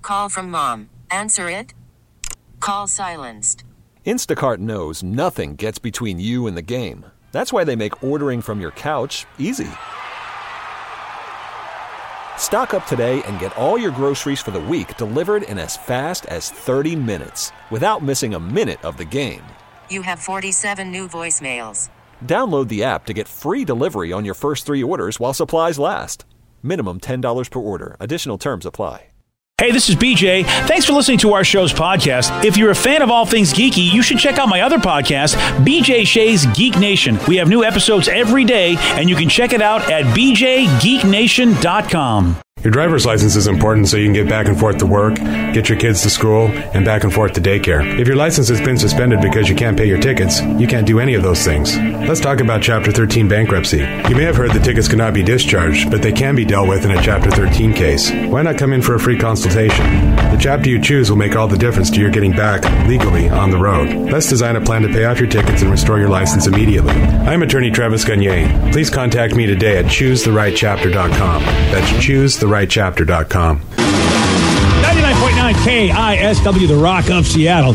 Call from mom. Answer it. Call silenced. Instacart knows nothing gets between you and the game. That's why they make ordering from your couch easy. Stock up today and get all your groceries for the week delivered in as fast as 30 minutes without missing a minute of the game. You have 47 new voicemails. Download the app to get free delivery on your first 3 orders while supplies last. Minimum $10 per order. Additional terms apply. Hey, this is BJ. Thanks for listening to our show's podcast. If you're a fan of all things geeky, you should check out my other podcast, BJ Shea's Geek Nation. We have new episodes every day, and you can check it out at bjgeeknation.com. Your driver's license is important so you can get back and forth to work, get your kids to school, and back and forth to daycare. If your license has been suspended because you can't pay your tickets, you can't do any of those things. Let's talk about Chapter 13 bankruptcy. You may have heard that tickets cannot be discharged, but they can be dealt with in a Chapter 13 case. Why not come in for a free consultation? The chapter you choose will make all the difference to your getting back legally on the road. Let's design a plan to pay off your tickets and restore your license immediately. I'm attorney Travis Gagne. Please contact me today at ChooseTheRightChapter.com. That's ChooseTheRightChapter.com. 99.9 KISW, The Rock of Seattle.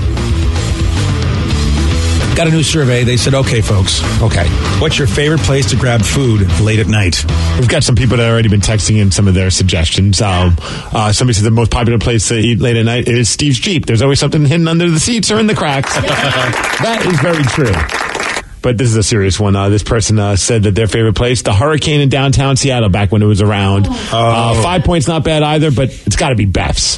Got a new survey. They said, okay, folks. Okay. What's your favorite place to grab food late at night? We've got some people that have already been texting in some of their suggestions. Somebody said the most popular place to eat late at night is Steve's Jeep. There's always something hidden under the seats or in the cracks. That is very true. But this is a serious one. This person said that their favorite place, the Hurricane in downtown Seattle, back when it was around. 5 Points, not bad either, but it's got to be Beth's.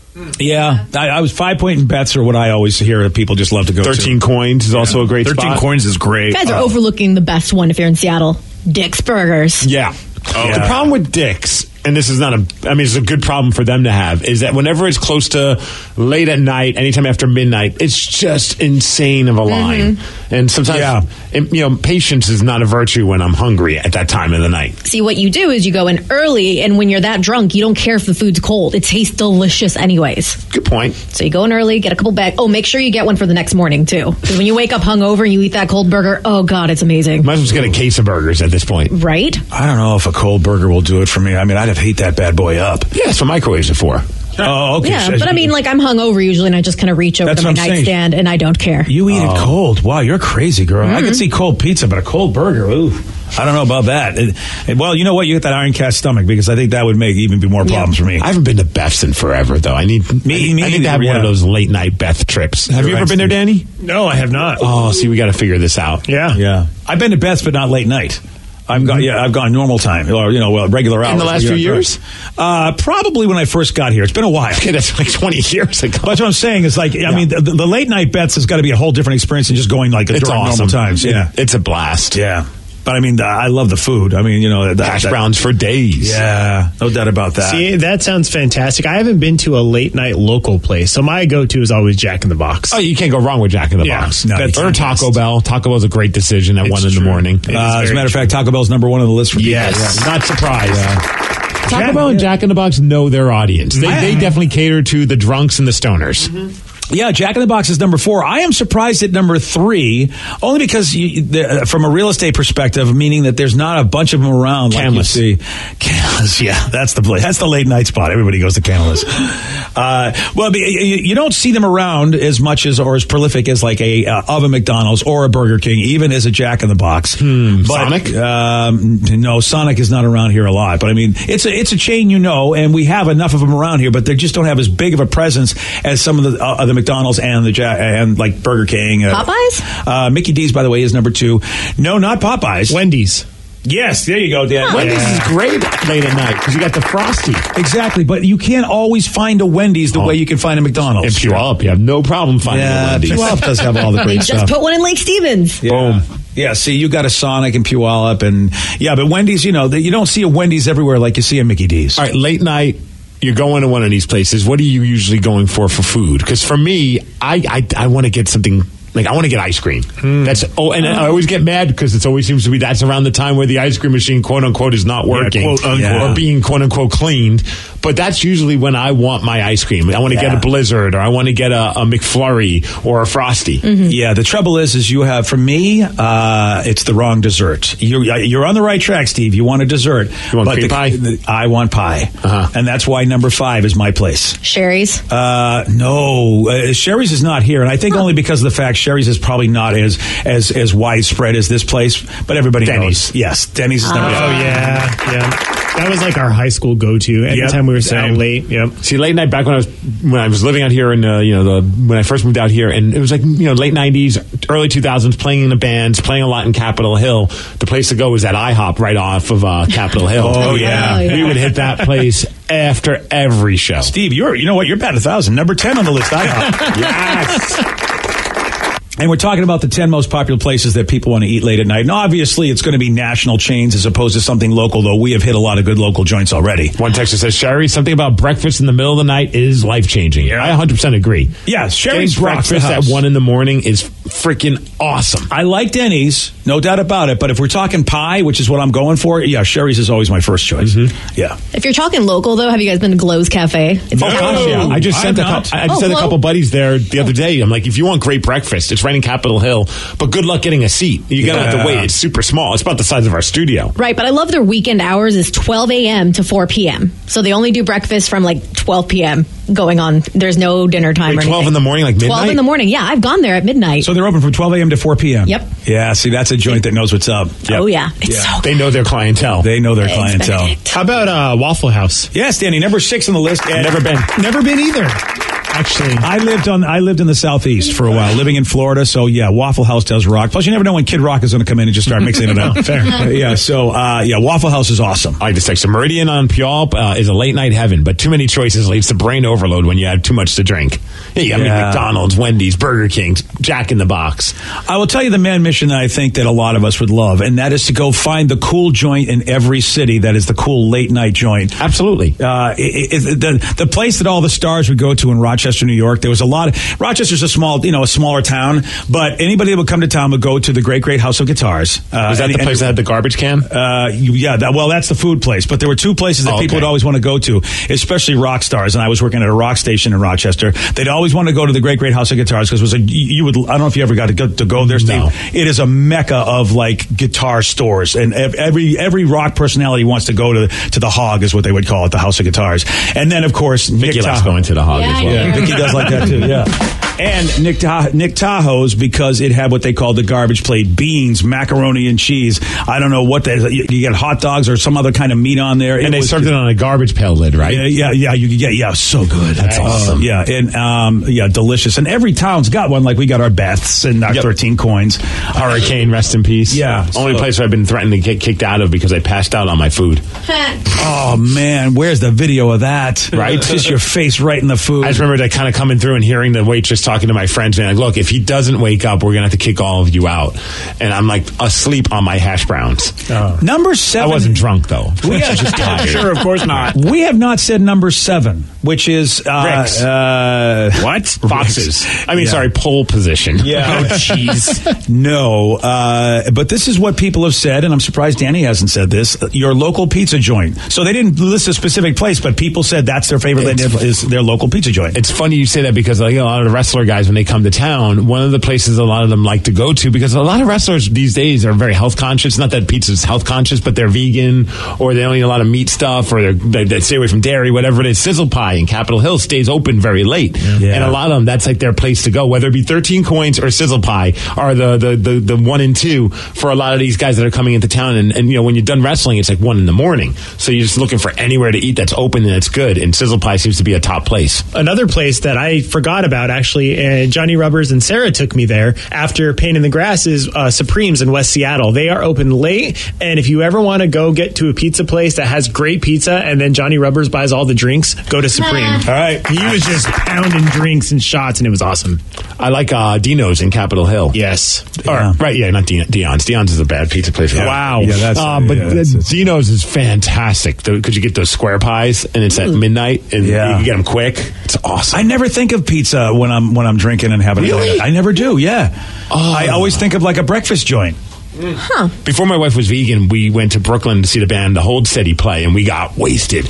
Yeah, I was 5 Point and Beth's are what I always hear that people just love to go 13 to. Coins is also a great 13 spot. Coins is great. You guys are overlooking the best one if you're in Seattle. Dick's Burgers. Yeah. The problem with Dick's, and this is not it's a good problem for them to have, is that whenever it's close to late at night, anytime after midnight, it's just insane of a line. And sometimes, patience is not a virtue when I'm hungry at that time of the night. See, what you do is you go in early, and when you're that drunk, you don't care if the food's cold. It tastes delicious anyways. Good point. So you go in early, get a couple bags. Oh, make sure you get one for the next morning, too. Because when you wake up hungover and you eat that cold burger, oh, God, it's amazing. Might as well just get a case of burgers at this point. Right? I don't know if a cold burger will do it for me. I mean, I'd have heat that bad boy up. Yeah, that's what microwaves are for. Oh, okay. Yeah, but I mean, I'm hungover usually, and I just kind of reach over to my nightstand, and I don't care. You eat it cold. Wow, you're crazy, girl. I could see cold pizza, but a cold burger, ooh. I don't know about that. Well, you know what? You get that iron cast stomach, because I think that would make even be more problems for me. I haven't been to Beth's in forever, though. I need to have one of those late night Beth trips. Have you ever been there, Danny? No, I have not. Oh, see, we got to figure this out. Yeah. I've been to Beth's, but not late night. I've gone normal time, or regular hours. In the last few years? Probably when I first got here. It's been a while. Okay, that's like 20 years ago. But that's what I'm saying. Is like, I mean, the late night Beth's has got to be a whole different experience than just going during normal times. Yeah, it's a blast. Yeah. But I mean, I love the food. I mean, the hash browns for days. Yeah, no doubt about that. See, that sounds fantastic. I haven't been to a late night local place, so my go-to is always Jack in the Box. Oh, you can't go wrong with Jack in the Box. No, or Taco Bell. Taco Bell's a great decision at 1 in the morning. As a matter of fact, Taco Bell's number one on the list for people. Yes, not surprised. Taco Bell and Jack in the Box know their audience. They definitely cater to the drunks and the stoners. Mm-hmm. Yeah, Jack in the Box is number 4. I am surprised at number 3, only because from a real estate perspective, meaning that there's not a bunch of them around. Canlis. Like you see. Canlis, yeah, that's the place. That's the late night spot. Everybody goes to Canlis. Well, you don't see them around as much or as prolific as like of a McDonald's or a Burger King, even as a Jack in the Box. Sonic? No, Sonic is not around here a lot. But I mean, it's a chain, and we have enough of them around here, but they just don't have as big of a presence as some of the McDonald's and and like Burger King. Popeyes? Mickey D's, by the way, is number 2. No, not Popeyes. Wendy's. Yes, there you go, Dan. Wendy's is great late at night because you got the Frosty. Exactly, but you can't always find a Wendy's the way you can find a McDonald's. In Puyallup, you have no problem finding a Wendy's. Puyallup does have all the great stuff. Just put one in Lake Stevens. Yeah. Boom. Yeah, see, you got a Sonic and Puyallup, but Wendy's, you don't see a Wendy's everywhere like you see a Mickey D's. All right, late night. You're going to one of these places. What are you usually going for food? Because for me, I want to get something. Like, I want to get ice cream. And I always get mad because it always seems to be that's around the time where the ice cream machine, quote unquote, is not working or being, quote unquote, cleaned. But that's usually when I want my ice cream. I want to get a Blizzard, or I want to get a McFlurry or a Frosty. Yeah, the trouble is you have, for me, it's the wrong dessert. You're on the right track, Steve. You want a dessert. You want cream pie? I want pie. And that's why number 5 is my place. Sherry's? No. Sherry's is not here. And I think only because of the fact Sherry's is probably not as widespread as this place. But everybody knows. Yes, Denny's is number 5. Oh, yeah. That was like our high school go-to. Anytime we were staying late. Yep. See, late night back when I was living out here in when I first moved out here, and it was like late 90s, early 2000s, playing in the bands, playing a lot in Capitol Hill. The place to go was at IHOP right off of Capitol Hill. Oh yeah, we would hit that place after every show. Steve, you know what? You're batting 1,000. Number 10 on the list. IHOP. Yes. And we're talking about the 10 most popular places that people want to eat late at night. And obviously, it's going to be national chains as opposed to something local, though we have hit a lot of good local joints already. One texter says, Sherry, something about breakfast in the middle of the night is life-changing. Yeah. I 100% agree. Yeah, Sherry's breakfast at 1 in the morning is freaking awesome. I like Denny's, no doubt about it. But if we're talking pie, which is what I'm going for, yeah, Sherry's is always my first choice. Yeah. If you're talking local, though, have you guys been to Glow's Cafe? It's Yeah. I just sent a couple buddies there the other day. I'm like, if you want great breakfast, it's right in Capitol Hill, but good luck getting a seat. You're going to have to wait. It's super small. It's about the size of our studio. Right, but I love their weekend hours is 12 a.m. to 4 p.m. So they only do breakfast from like 12 p.m. going on. There's no dinner time or anything. 12 in the morning, like midnight? 12 in the morning, yeah. I've gone there at midnight. So they're open from 12 a.m. to 4 p.m.? Yep. Yeah, see, that's a joint that knows what's up. Yep. Oh, yeah. It's so good. They know their clientele. They know their clientele. How about Waffle House? Yes, Danny, number 6 on the list. Never been. Never been either. Actually, I lived in the Southeast for a while, living in Florida. So yeah, Waffle House does rock. Plus, you never know when Kid Rock is going to come in and just start mixing it up. Fair. Yeah. So Waffle House is awesome. I just texted Meridian on Puyallup is a late night heaven, but too many choices leads to brain overload when you have too much to drink. Yeah, you got McDonald's, Wendy's, Burger King, Jack in the Box. I will tell you the man mission that I think that a lot of us would love, and that is to go find the cool joint in every city that is the cool late night joint. Absolutely. The place that all the stars would go to in Rochester, New York, there was a lot of, Rochester's a smaller town, but anybody that would come to town would go to the Great House of Guitars. Was that the place that had the garbage can? That's the food place, but there were two places that people would always want to go to, especially rock stars, and I was working at a rock station in Rochester. They'd always want to go to the Great House of Guitars because I don't know if you ever got to go there, Steve. No. It is a mecca of like guitar stores, and every rock personality wants to go to the Hog, is what they would call it, the House of Guitars. And then of course Vicky likes going to the Hog as well. Yeah, Vicky does like that too. Yeah. And Nick Tahoe's, because it had what they called the garbage plate, beans, macaroni and cheese. I don't know what that is. You get hot dogs or some other kind of meat on there. And they served it on a garbage pail lid, right? Yeah, so good. That's awesome. Yeah, and delicious. And every town's got one. Like we got our Beth's and our 13 coins. Hurricane, rest in peace. Yeah. Only place I've been threatened to get kicked out of because I passed out on my food. Oh, man, where's the video of that? Right? Just your face right in the food. I just remember that kind of coming through and hearing the waitress talking to my friends, and like, look, if he doesn't wake up, we're going to have to kick all of you out. And I'm like asleep on my hash browns. Number 7. I wasn't drunk, though. Just tired. Sure, of course not. We have not said number 7, which is... Ricks. What? Foxes. Sorry, pole position. Yeah. Oh, jeez. No, but this is what people have said, and I'm surprised Danny hasn't said this, your local pizza joint. So they didn't list a specific place, but people said that's their favorite, is their local pizza joint. It's funny you say that because a lot of the wrestler guys, when they come to town, one of the places a lot of them like to go to, because a lot of wrestlers these days are very health conscious. Not that pizza's health conscious, but they're vegan, or they don't eat a lot of meat stuff, or they stay away from dairy, whatever it is. Sizzle Pie in Capitol Hill stays open very late. Yeah. And a lot of them, that's like their place to go, whether it be 13 Coins or Sizzle Pie are the 1 and 2 for a lot of these guys that are coming into town. And when you're done wrestling, it's like 1 in the morning. So you're just looking for anywhere to eat that's open and that's good. And Sizzle Pie seems to be a top place. Another place that I forgot about, actually, and Johnny Rubbers and Sarah took me there after Pain in the Grass, is Supreme's in West Seattle. They are open late, and if you ever want to go get to a pizza place that has great pizza and then Johnny Rubbers buys all the drinks, go to Supreme. All right. He was just pounding drinks and shots, and it was awesome. I like Dino's in Capitol Hill. Yes. Not Dion's. Dion's is a bad pizza place. Yeah. Wow. Yeah, that's Dino's is fantastic. Could you get those square pies, and it's at midnight, and you can get them quick. It's awesome. I never think of pizza when I'm drinking and having Really? I never do. Yeah. I always think of like a breakfast joint. Before my wife was vegan, we went to Brooklyn to see the band The Hold Steady play, and we got wasted.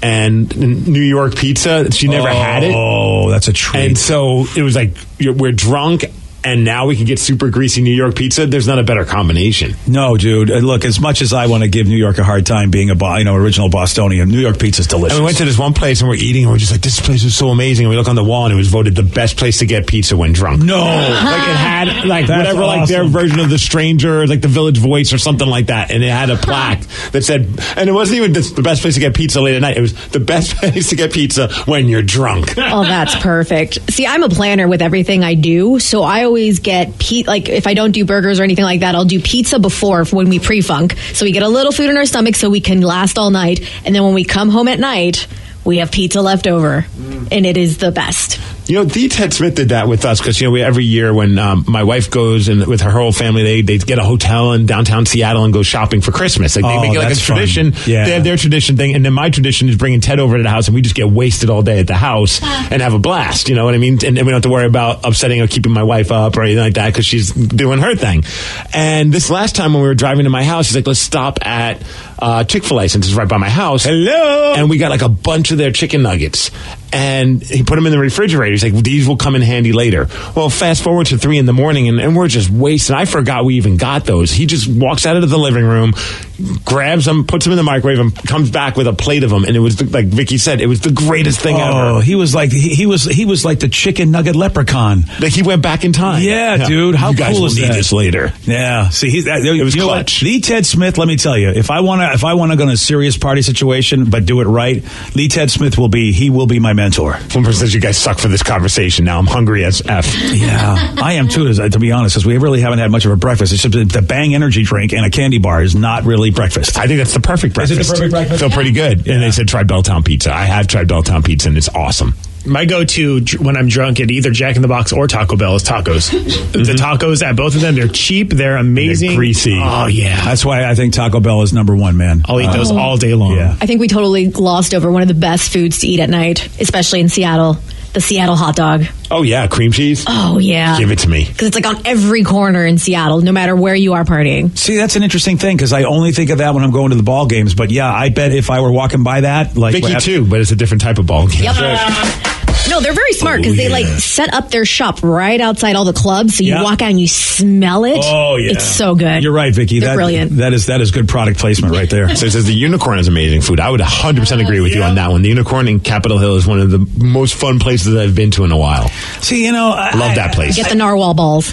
And New York pizza, she never had it. Oh, that's a treat. And so it was like, we're drunk, and now we can get super greasy New York pizza. There's not a better combination. No, dude. Look, as much as I want to give New York a hard time being original Bostonian, New York pizza's delicious. And we went to this one place, and we're eating, and we're just like, this place is so amazing. And we look on the wall, and it was voted the best place to get pizza when drunk. No. Like, it had, like, That's whatever, like, their awesome. version of The Stranger, like The Village Voice or something like that. And it had a plaque that said, and it wasn't even the best place to get pizza late at night. It was the best place to get pizza when you're drunk. Oh, that's perfect. See, I'm a planner with everything I do, so I always get like if I don't do burgers or anything like that, I'll do pizza before when we pre-funk, so we get a little food in our stomach so we can last all night, and then when we come home at night, we have pizza left over, and it is the best. You know, the Ted Smith did that with us because, we every year when my wife goes and with her whole family, they get a hotel in downtown Seattle and go shopping for Christmas. Like they make it like a that's fun. tradition. Yeah. They have their tradition thing. And then my tradition is bringing Ted over to the house and we just get wasted all day at the house and have a blast. You know what I mean? And we don't have to worry about upsetting or keeping my wife up or anything like that because she's doing her thing. And this last time when we were driving to my house, he's like, let's stop at Chick-fil-A since it's right by my house. Hello. And we got like a bunch of their chicken nuggets. And he put them in the refrigerator. He's like, these will come in handy later. Well, fast forward to 3 a.m. and we're just wasted. I forgot we even got those. He just walks out of the living room, grabs them, puts them in the microwave, and comes back with a plate of them. And it was like Vicky said, it was the greatest thing ever. He was like he was like the chicken nugget leprchaun. Like he went back in time. Yeah, dude. How you guys cool will is need that? this later. Yeah. See, it was clutch. Lee Ted Smith. Let me tell you, if I want to go in a serious party situation, but do it right, Lee Ted Smith will be my mentor. One person says you guys suck for this conversation. Now I'm hungry as F. Yeah, I am too. To be honest, because we really haven't had much of a breakfast. It's just the Bang energy drink and a candy bar is not really breakfast. I think that's the perfect breakfast. Is it the perfect breakfast? Feel pretty good. And they said try Belltown Pizza. I have tried Belltown Pizza and it's awesome. My go-to when I'm drunk at either Jack in the Box or Taco Bell is tacos. The tacos at both of them, they're cheap, they're amazing. They're greasy. Oh, yeah. That's why I think Taco Bell is number one, man. I'll eat those all day long. Yeah. I think we totally glossed over one of the best foods to eat at night, especially in Seattle, the Seattle hot dog. Oh, yeah. Cream cheese? Oh, yeah. Give it to me. Because it's like on every corner in Seattle, no matter where you are partying. See, that's an interesting thing because I only think of that when I'm going to the ball games. But yeah, I bet if I were walking by that, like Vicky too, but it's a different type of ball game. Yep. No, they're very smart because they like set up their shop right outside all the clubs, so you walk out and you smell it. Oh yeah, it's so good. You're right, Vicky. They're brilliant. That is good product placement right there. So it says the unicorn is amazing food. I would 100% agree with you on that one. The unicorn in Capitol Hill is one of the most fun places that I've been to in a while. See, I love that place. Get the narwhal balls.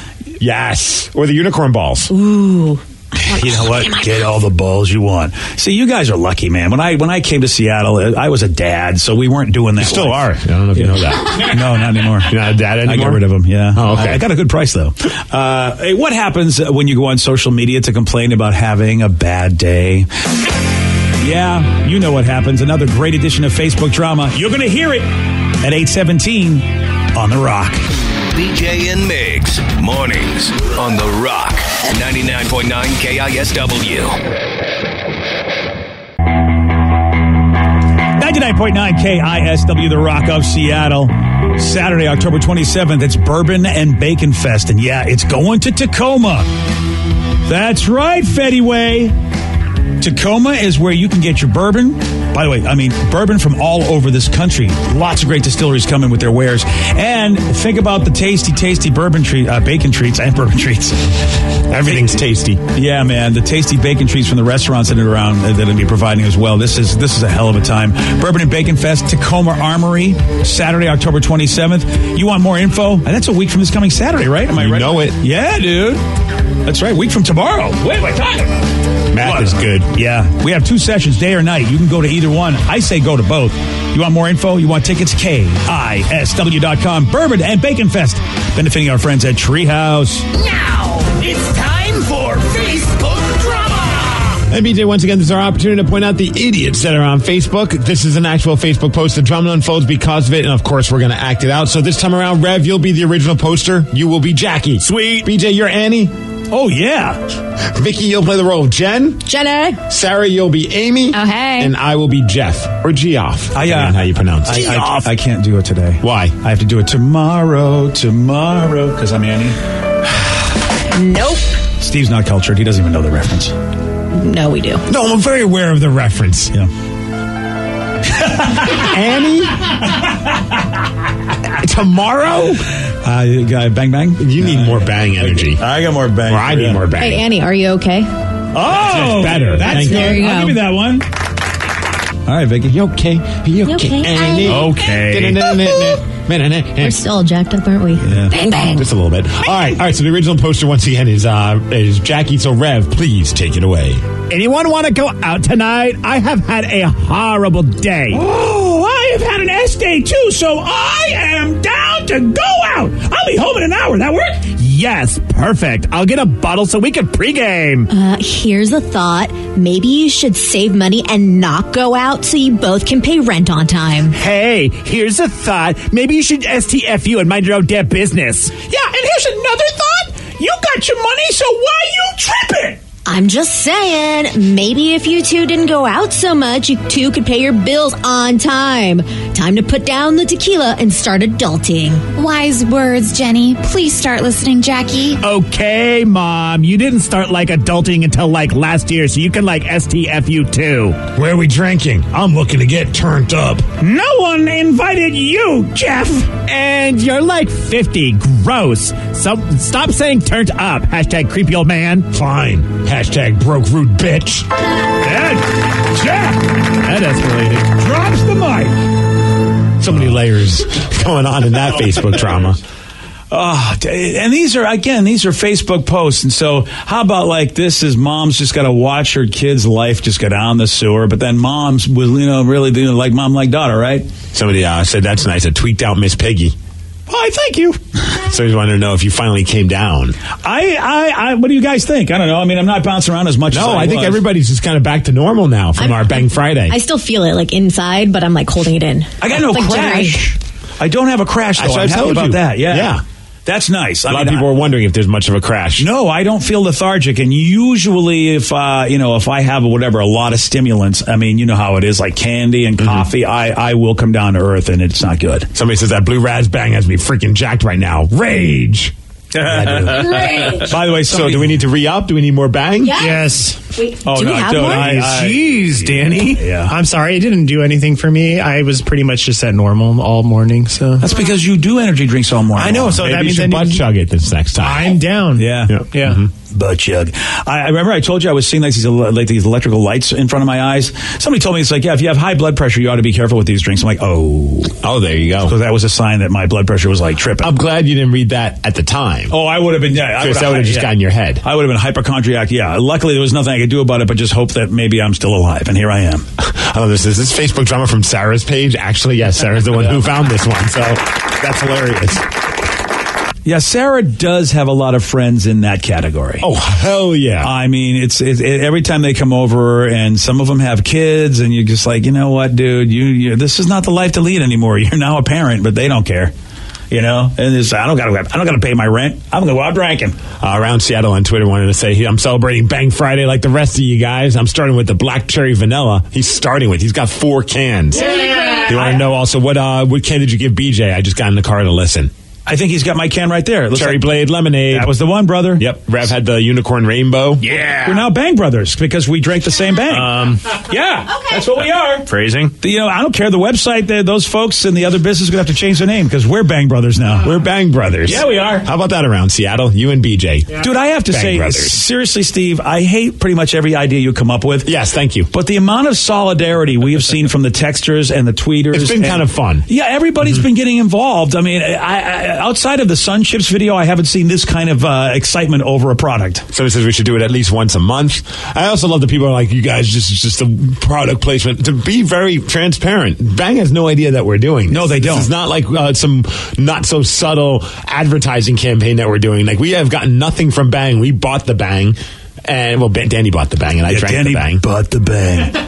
Yes, or the unicorn balls. Ooh. You know what? Get all the balls you want. See, you guys are lucky, man. When I came to Seattle, I was a dad, so we weren't doing that. You still life. are. I don't know if you know that. No, not anymore. You're not a dad anymore? I got rid of them, yeah. Oh, okay. I got a good price, though. Hey, what happens when you go on social media to complain about having a bad day? Yeah, you know what happens. Another great edition of Facebook Drama. You're going to hear it at 8:17 on The Rock. BJ and Migs, mornings on The Rock, 99.9 KISW. 99.9 KISW, The Rock of Seattle. Saturday, October 27th, it's Bourbon and Bacon Fest. And yeah, it's going to Tacoma. That's right, Fetty Way. Tacoma is where you can get your bourbon. By the way, I mean, bourbon from all over this country. Lots of great distilleries come in with their wares. And think about the tasty bourbon bacon treats and bourbon treats. Everything's tasty. Yeah, man. The tasty bacon treats from the restaurants that are around that'll be providing as well. This is a hell of a time. Bourbon and Bacon Fest, Tacoma Armory, Saturday, October 27th. You want more info? And that's a week from this coming Saturday, right? Am I right? You know it. Yeah, dude. That's right. Week from tomorrow. What am I talking about? Math is good. Yeah. We have 2 sessions, day or night. You can go to either one. I say go to both. You want more info? You want tickets? KISW.com. Bourbon and Bacon Fest. Benefiting our friends at Treehouse. Now, it's time for Facebook Drama. Hey, BJ, once again, this is our opportunity to point out the idiots that are on Facebook. This is an actual Facebook post. The drama unfolds because of it, and of course, we're going to act it out. So this time around, Rev, you'll be the original poster. You will be Jackie. Sweet. BJ, you're Annie. Oh, yeah. Vicky, you'll play the role of Jen. Jenny. Sarah, you'll be Amy. Oh, hey. And I will be Jeff. Or Geoff. Depending on how you pronounce it. I can't do it today. Why? I have to do it tomorrow, because I'm Annie. Nope. Steve's not cultured. He doesn't even know the reference. No, we do. No, I'm very aware of the reference. Yeah. Annie? Tomorrow? Bang Bang? You need more Bang energy. I got more Bang. Or I need more Bang. Hey, Annie, are you okay? Oh, better. That's good. There you I'll go. give you that one. All right, Vicky. You okay? You okay, Annie? Okay. We're still jacked up, aren't we? Yeah. Bang, bang. Just a little bit. All right. So the original poster once again is Jackie. So Rev, please take it away. Anyone want to go out tonight? I have had a horrible day. Oh, I have had an S day too, so I am down to go out. I'll be home in an hour. That work? Yes, perfect. I'll get a bottle so we can pregame. Here's a thought. Maybe you should save money and not go out so you both can pay rent on time. Hey, here's a thought. Maybe you should STFU and mind your own damn business. Yeah, and here's another thought. You got your money, so why you tripping? I'm just saying, maybe if you two didn't go out so much, you two could pay your bills on time. Time to put down the tequila and start adulting. Wise words, Jenny. Please start listening, Jackie. Okay, Mom. You didn't start adulting until last year, so you can STFU too. Where are we drinking? I'm looking to get turned up. No one invited you, Jeff. And you're 50. Gross. So stop saying turned up. # creepy old man. Fine. # broke rude bitch. Jeff! That escalated. Drops the mic. So many layers going on in that Facebook drama. And these are Facebook posts. And so how about this is mom's just got to watch her kid's life just go down the sewer. But then mom's was, really doing like mom, like daughter, right? Somebody said, that's nice. I tweaked out Miss Piggy. Why, thank you. So he's wanting to know if you finally came down. I what do you guys think? I don't know. I mean, I'm not bouncing around as much as I think was. everybody's just kind of back to normal now from our Bang Friday. I still feel it inside, but I'm holding it in. I got no crash. I don't have a crash, though. I'm happy about that. Yeah. That's nice. A lot of people are wondering if there's much of a crash. No, I don't feel lethargic. And usually if I have a lot of stimulants, I mean, you know how it is, like candy and coffee, I will come down to earth and it's not good. Somebody says that blue Raz Bang has me freaking jacked right now. Rage. By the way, so do we need to re-up? Do we need more Bang? Yes. Wait, Oh, do we no, have don't. more? Jeez, Danny. Yeah. I'm sorry. It didn't do anything for me. I was pretty much just at normal all morning. So That's because you do energy drinks all morning. I know. So Maybe that you means should butt chug it this next time. I'm down. Yeah. Yeah. Butt chug. I remember I told you I was seeing these electrical lights in front of my eyes. Somebody told me it's if you have high blood pressure, you ought to be careful with these drinks. I'm like, oh, there you go. So that was a sign that my blood pressure was tripping. I'm glad you didn't read that at the time. Oh, I would have been. Yeah, that would have just gotten in your head. I would have been hypochondriac. Yeah. Luckily, there was nothing I could do about it, but just hope that maybe I'm still alive. And here I am. I love this. Is this Facebook drama from Sarah's page? Actually, yes. Sarah's the one who found this one. So that's hilarious. Yeah, Sarah does have a lot of friends in that category. Oh, hell yeah. I mean, it's every time they come over and some of them have kids and you're just you know what, dude, you this is not the life to lead anymore. You're now a parent, but they don't care. And I don't gotta pay my rent. I'm gonna go out drinking. Around Seattle on Twitter wanted to say I'm celebrating Bang Friday like the rest of you guys. I'm starting with the black cherry vanilla. He's got 4 cans. Yeah. You want to know also what can did you give BJ? I just got in the car to listen. I think he's got my can right there. It looks Cherry Blade Lemonade. That was the one, brother. Yep. Rev had the Unicorn Rainbow. Yeah. We're now Bang Brothers because we drank the same Bang. Yeah. Okay. That's what we are. Phrasing. I don't care. The website, those folks in the other business are going to have to change their name because we're Bang Brothers now. We're Bang Brothers. Yeah, we are. How about that around Seattle? You and BJ. Yeah. Dude, I have to say, seriously, Steve, I hate pretty much every idea you come up with. Yes, thank you. But the amount of solidarity we have seen from the texters and the tweeters. It's been kind of fun. Yeah, everybody's been getting involved. I mean, I outside of the Sun Chips video, I haven't seen this kind of excitement over a product. So it says we should do it at least once a month. I also love that people are like, you guys, just a product placement. To be very transparent, Bang has no idea that we're doing this. No, they don't. It's not like some not so subtle advertising campaign that we're doing. We have gotten nothing from Bang. We bought the Bang. And Danny bought the Bang, and I drank the Bang. Bought the Bang.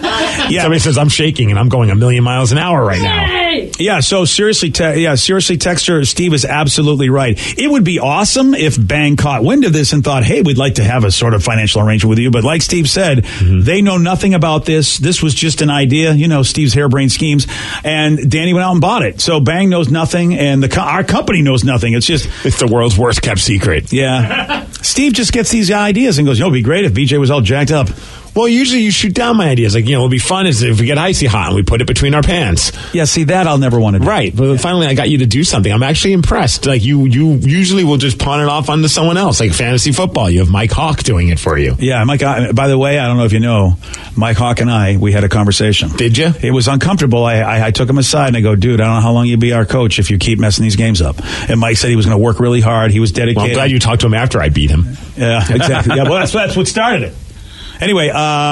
Yeah. Somebody says I'm shaking and I'm going 1,000,000 miles an hour right now. Yeah, so seriously, Texter, Steve is absolutely right. It would be awesome if Bang caught wind of this and thought, hey, we'd like to have a sort of financial arrangement with you. But like Steve said, they know nothing about this. This was just an idea, Steve's harebrained schemes. And Danny went out and bought it. So Bang knows nothing, and our company knows nothing. It's the world's worst kept secret. Yeah. Steve just gets these ideas and goes, it'd be great if BJ was all jacked up. Well, usually you shoot down my ideas. Like, it'd be fun is if we get icy hot and we put it between our pants. Yeah, see, that I'll never want to do. Right. But finally I got you to do something. I'm actually impressed. Like, you usually will just pawn it off onto someone else. Like fantasy football. You have Mike Hawk doing it for you. Yeah, Mike, by the way, I don't know if you know, Mike Hawk and we had a conversation. Did you? It was uncomfortable. I took him aside and I go, dude, I don't know how long you'll be our coach if you keep messing these games up. And Mike said he was going to work really hard. He was dedicated. Well, I'm glad you talked to him after I beat him. Yeah, exactly. Yeah, well, that's what started it. Anyway,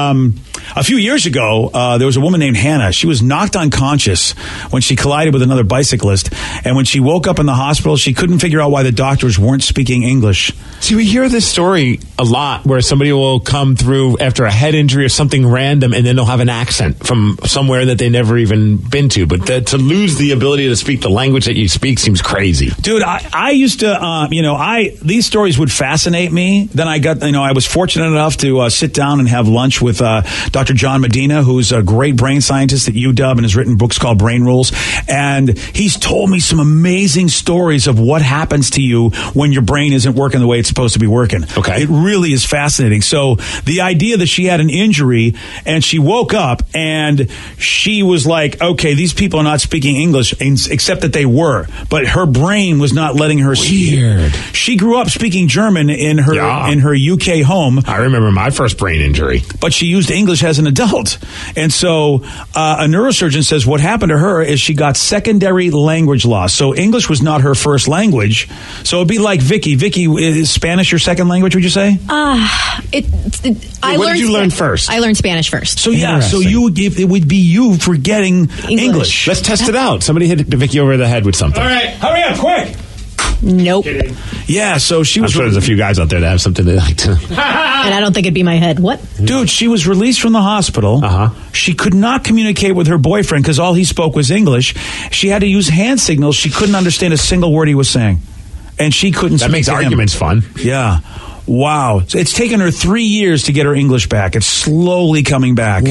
a few years ago, there was a woman named Hannah. She was knocked unconscious when she collided with another bicyclist. And when she woke up in the hospital, she couldn't figure out why the doctors weren't speaking English. See, we hear this story a lot where somebody will come through after a head injury or something random, and then they'll have an accent from somewhere that they never even been to. But to lose the ability to speak the language that you speak seems crazy. Dude, I used to, these stories would fascinate me. Then I was fortunate enough to sit down and have lunch with Dr. John Medina, who's a great brain scientist at UW and has written books called Brain Rules. And he's told me some amazing stories of what happens to you when your brain isn't working the way it's supposed to be working. Okay. It really is fascinating. So the idea that she had an injury and she woke up and she was like, okay, these people are not speaking English, except that they were. But her brain was not letting her Weird. She grew up speaking German in her UK home. I remember my first brain injury. But she used English as an adult. And so a neurosurgeon says what happened to her is she got secondary language loss. So English was not her first language. So it'd be like Vicky. Vicky, is Spanish your second language, would you say? What did you learn first? I learned Spanish first. So yeah, so it would be you forgetting English. Let's test it out. Somebody hit Vicky over the head with something. All right, hurry up, quick. Nope. Yeah, so she was. I'm sure there's a few guys out there that have something they like to. And I don't think it'd be my head. What? Dude, she was released from the hospital. She could not communicate with her boyfriend because all he spoke was English. She had to use hand signals. She couldn't understand a single word he was saying. And she couldn't That speak makes to arguments him. fun. Yeah. Wow. So it's taken her 3 years to get her English back. It's slowly coming back.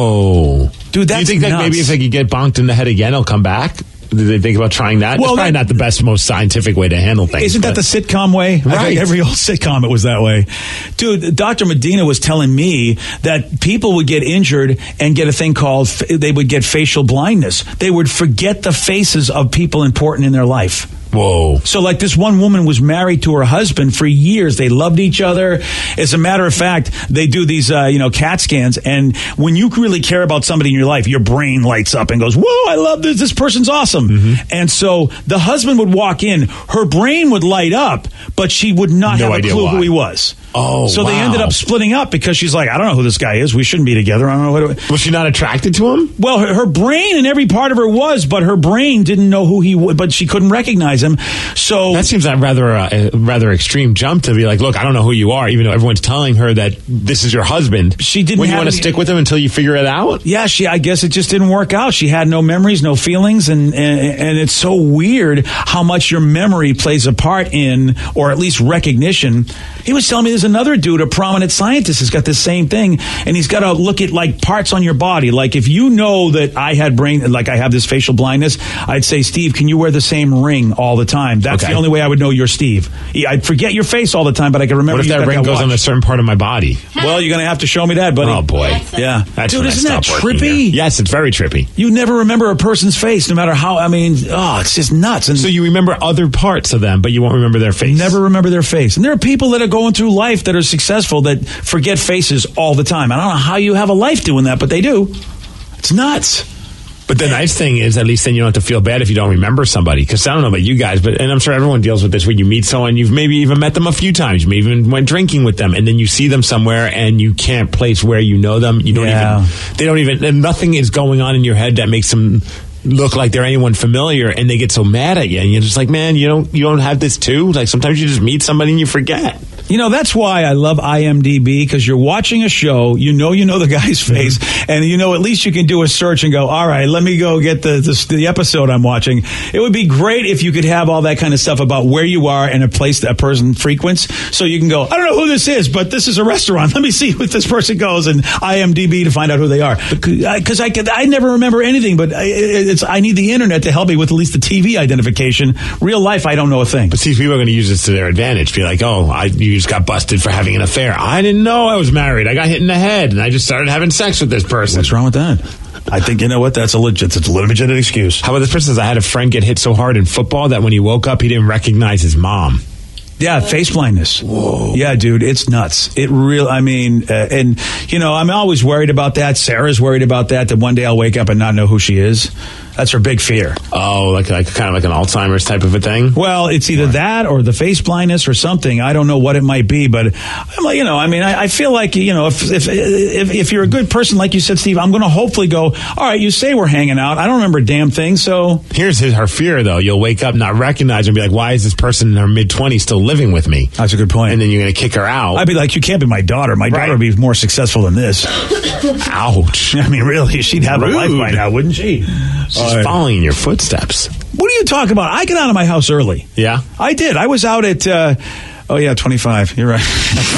Whoa. Dude, that's Do you think that nuts. maybe if they could get bonked in the head again, it'll come back? Did they think about trying that? Well, it's probably not the best, most scientific way to handle things. Isn't that the sitcom way? I Right. think every old sitcom, it was that way. Dude, Dr. Medina was telling me that people would get injured and get a thing called, they would get facial blindness. They would forget the faces of people important in their life. Whoa. So like this one woman was married to her husband for years. They loved each other. As a matter of fact, they do these, CAT scans. And when you really care about somebody in your life, your brain lights up and goes, whoa, I love this. This person's awesome. And so the husband would walk in, her brain would light up, but she would not have a clue who he was. Oh, so they ended up splitting up because she's like, I don't know who this guy is. We shouldn't be together. I don't know what. Was she not attracted to him? Well, her brain and every part of her was, but her brain didn't know who he was, but she couldn't recognize him. So that seems like a rather extreme jump to be like, look, I don't know who you are, even though everyone's telling her that this is your husband. She didn't. When you want to stick with him until you figure it out? Yeah, I guess it just didn't work out. She had no memories, no feelings, and it's so weird how much your memory plays a part in, or at least recognition. He was telling me there's another dude, a prominent scientist, has got the same thing, and he's got to look at like parts on your body. Like if you know that I have this facial blindness, I'd say, Steve, can you wear the same ring all the time? That's the only way I would know you're Steve. I'd forget your face all the time, but I can remember. What if that ring goes on a certain part of my body? Well, you're going to have to show me that, buddy. Oh, boy. Yeah. That's Dude, when I isn't that stopped working trippy? there. Yes, it's very trippy. You never remember a person's face, no matter how, it's just nuts. And so you remember other parts of them, but you won't remember their face. Never remember their face. And there are people that are going through life that are successful that forget faces all the time. I don't know how you have a life doing that, but they do. It's nuts. But the nice thing is, at least then you don't have to feel bad if you don't remember somebody. Because I don't know about you guys, and I'm sure everyone deals with this, when you meet someone, you've maybe even met them a few times, you maybe even went drinking with them, and then you see them somewhere and you can't place where you know them. And nothing is going on in your head that makes them look like they're anyone familiar, and they get so mad at you, and you're just like, man, you don't have this too? Like sometimes you just meet somebody and you forget. You know, that's why I love IMDb, because you're watching a show, you know the guy's face, and at least you can do a search and go, all right, let me go get the episode I'm watching. It would be great if you could have all that kind of stuff about where you are and a place that a person frequents, so you can go, I don't know who this is, but this is a restaurant. Let me see if this person goes, and IMDb to find out who they are. Because I never remember anything, but I need the internet to help me with at least the TV identification. Real life, I don't know a thing. But see, people are going to use this to their advantage. Be like, you just got busted for having an affair. I didn't know I was married. I got hit in the head, and I just started having sex with this person. What's wrong with that? I think, you know what, that's a legitimate excuse. How about this person says, I had a friend get hit so hard in football that when he woke up, he didn't recognize his mom. Yeah, face blindness. Whoa. Yeah, dude, it's nuts. And, I'm always worried about that. Sarah's worried about that one day I'll wake up and not know who she is. That's her big fear. Oh, like kind of like an Alzheimer's type of a thing? Well, it's either that or the face blindness or something. I don't know what it might be, but I'm like, I feel like, if you're a good person, like you said, Steve, I'm going to hopefully go, all right, you say we're hanging out. I don't remember a damn thing, so. Here's her fear, though. You'll wake up, not recognize her, and be like, why is this person in her mid-20s still living with me? That's a good point. And then you're going to kick her out. I'd be like, you can't be my daughter. My daughter would be more successful than this. Ouch. I mean, really, she'd have a life by now, wouldn't she? She's following in your footsteps. What are you talking about? I got out of my house early. Yeah? I did. I was out at, 25. You're right.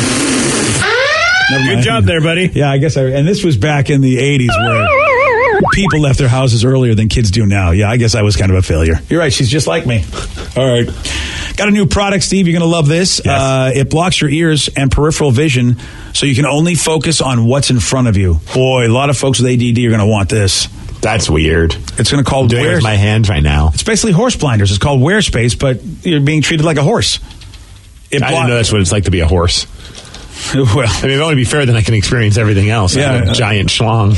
Good job there, buddy. Yeah, I guess and this was back in the 80s where people left their houses earlier than kids do now. Yeah, I guess I was kind of a failure. You're right. She's just like me. All right. Got a new product, Steve. You're going to love this. Yes. It blocks your ears and peripheral vision so you can only focus on what's in front of you. Boy, a lot of folks with ADD are going to want this. That's weird. It's going to call doing it with my hands right now. It's basically horse blinders. It's called Wear Space, but you're being treated like a horse. I didn't know that's what it's like to be a horse. Well, I mean, if I want to be fair, then I can experience everything else. Yeah, I have a giant schlong.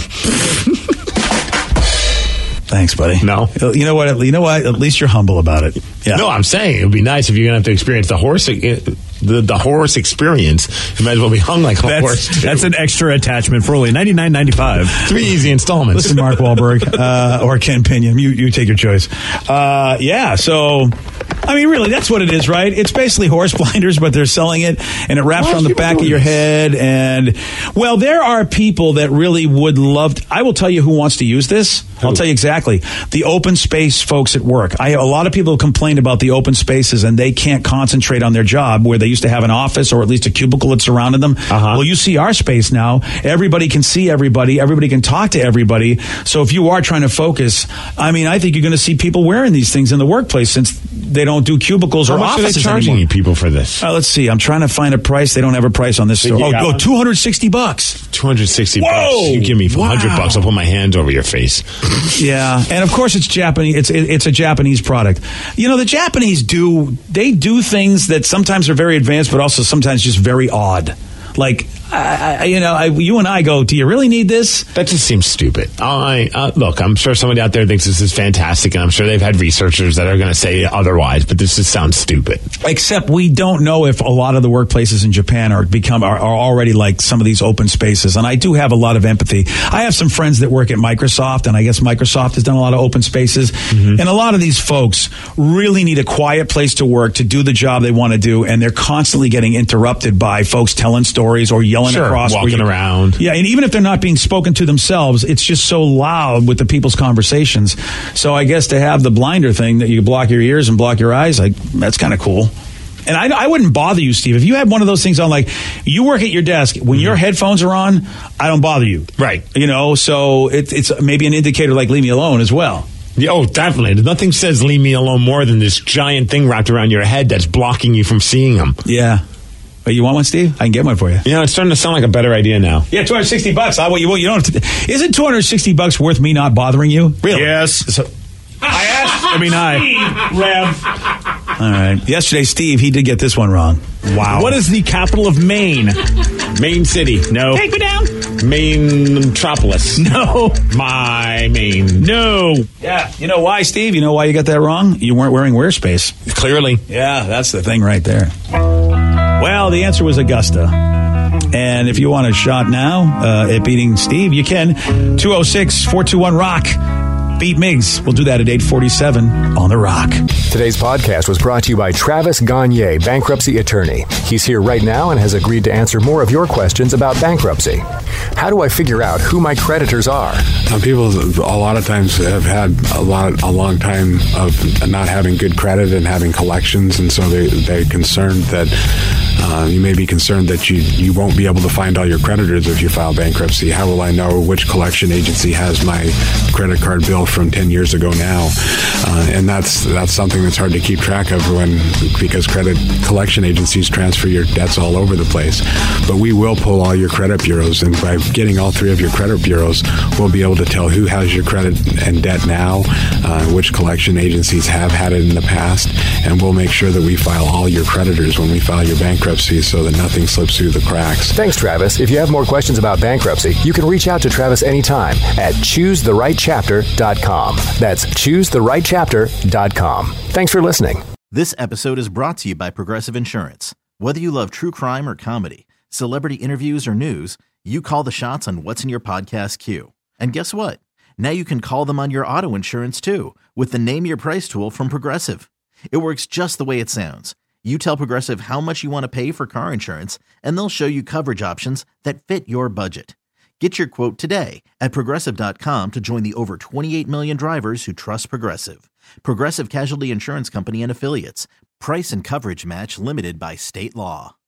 Thanks, buddy. No. You know what? At least you're humble about it. Yeah. No, I'm saying it would be nice if you're going to have to experience the horse experience. You might as well be hung like a horse. Too. That's an extra attachment for only $99.95. 3 easy installments. Listen, Mark Wahlberg or Ken Pinion, you take your choice. So. I mean, really, that's what it is, right? It's basically horse blinders, but they're selling it, and it wraps around the back of your head. And, well, there are people that really would love to. I will tell you who wants to use this. I'll tell you exactly. The open space folks at work. A lot of people complained about the open spaces, and they can't concentrate on their job where they used to have an office or at least a cubicle that surrounded them. Well, you see our space now. Everybody can see everybody. Everybody can talk to everybody. So if you are trying to focus, I mean, I think you're going to see people wearing these things in the workplace since they don't do cubicles or offices anymore. How much are they charging you people for this? Let's see. I'm trying to find a price. They don't have a price on this store. $260. $260. Whoa! You give me $100, I'll put my hands over your face. Yeah, and of course it's Japanese. It's a Japanese product. You know, the Japanese do things that sometimes are very advanced, but also sometimes just very odd. Like, you and I go, do you really need this? That just seems stupid. Look, I'm sure somebody out there thinks this is fantastic, and I'm sure they've had researchers that are going to say otherwise, but this just sounds stupid. Except we don't know if a lot of the workplaces in Japan are already like some of these open spaces, and I do have a lot of empathy. I have some friends that work at Microsoft, and I guess Microsoft has done a lot of open spaces, and a lot of these folks really need a quiet place to work to do the job they want to do, and they're constantly getting interrupted by folks telling stories or yelling across, walking around. Yeah, and even if they're not being spoken to themselves, it's just so loud with the people's conversations. So I guess to have the blinder thing that you block your ears and block your eyes, that's kind of cool. And I wouldn't bother you, Steve. If you had one of those things on, like, you work at your desk, when your headphones are on, I don't bother you. Right. So it's maybe an indicator like leave me alone as well. Yeah, oh, definitely. Nothing says leave me alone more than this giant thing wrapped around your head that's blocking you from seeing them. Yeah. You want one, Steve? I can get one for you. It's starting to sound like a better idea now. Yeah, $260. You don't have to, isn't $260 worth me not bothering you? Really? Yes. So, I asked. Rev. All right. Yesterday, Steve, he did get this one wrong. Wow. What is the capital of Maine? Maine City. No. Take me down. Maine metropolis. No. My Maine. No. Yeah. You know why, Steve? You know why you got that wrong? You weren't wearing Wear Space. Clearly. Yeah, that's the thing right there. Well, the answer was Augusta. And if you want a shot now at beating Steve, you can. 206-421-ROCK. Beat Migs. We'll do that at 8:47 on The Rock. Today's podcast was brought to you by Travis Gagne, bankruptcy attorney. He's here right now and has agreed to answer more of your questions about bankruptcy. How do I figure out who my creditors are? People a lot of times have had a long time of not having good credit and having collections, and so they're concerned that you may be concerned that you won't be able to find all your creditors if you file bankruptcy. How will I know which collection agency has my credit card bill from 10 years ago now? And that's something that's hard to keep track of because credit collection agencies transfer your debts all over the place. But we will pull all your credit bureaus, and by getting all three of your credit bureaus, we'll be able to tell who has your credit and debt now, which collection agencies have had it in the past, and we'll make sure that we file all your creditors when we file your bankruptcy so that nothing slips through the cracks. Thanks, Travis. If you have more questions about bankruptcy, you can reach out to Travis anytime at ChooseTheRightChapter.com. That's ChooseTheRightChapter.com. Thanks for listening. This episode is brought to you by Progressive Insurance. Whether you love true crime or comedy, celebrity interviews or news, you call the shots on what's in your podcast queue. And guess what? Now you can call them on your auto insurance too with the Name Your Price tool from Progressive. It works just the way it sounds. You tell Progressive how much you want to pay for car insurance, and they'll show you coverage options that fit your budget. Get your quote today at Progressive.com to join the over 28 million drivers who trust Progressive. Progressive Casualty Insurance Company and Affiliates. Price and coverage match limited by state law.